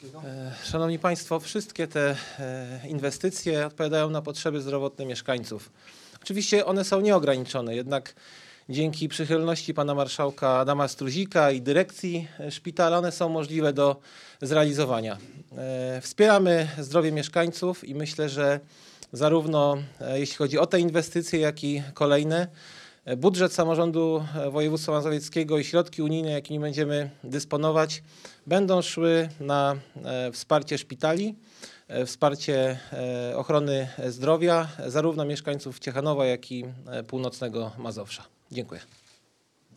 Szanowni Państwo, wszystkie te inwestycje odpowiadają na potrzeby zdrowotne mieszkańców. Oczywiście one są nieograniczone, jednak dzięki przychylności pana marszałka Adama Struzika i dyrekcji szpitala one są możliwe do zrealizowania. Wspieramy zdrowie mieszkańców i myślę, że zarówno jeśli chodzi o te inwestycje, jak i kolejne, budżet samorządu województwa mazowieckiego i środki unijne, jakimi będziemy dysponować, będą szły na wsparcie szpitali, wsparcie ochrony zdrowia zarówno mieszkańców Ciechanowa, jak i północnego Mazowsza. Dziękuję.